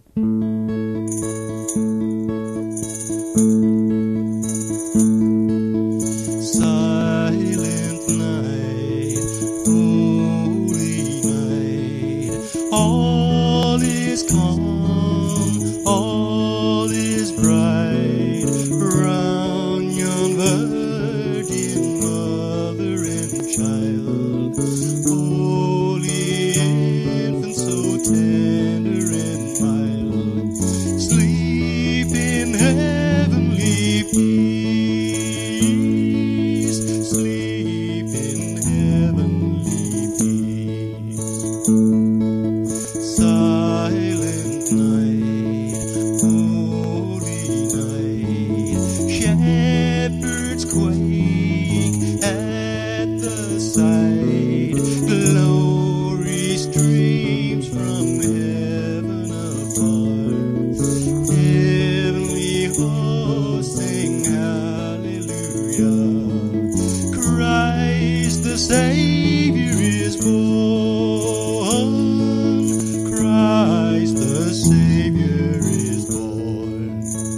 Silent night, holy night, all is calm, all is bright, round yon virgin mother and child, holy infant so tender and mild, sleep in heavenly peace, sleep in heavenly peace. Silent night, holy night, shepherds quake at the sight, glory streams from heaven afar, heavenly hosts sing hallelujah, Christ the Savior is born, Christ the Savior is born.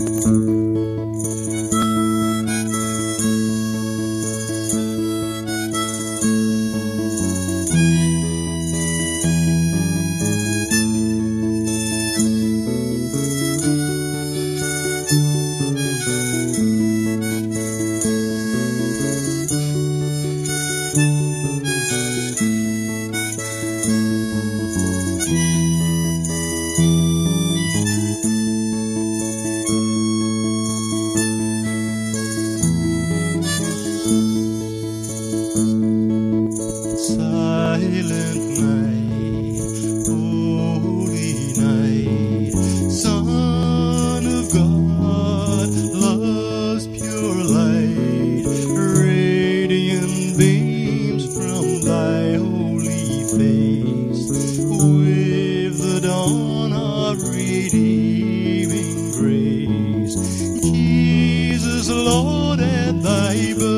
Silent night, holy night, Son of God, love's pure light, radiant beams from thy holy face, with the dawn of redeeming grace. Jesus, Lord, at thy birth,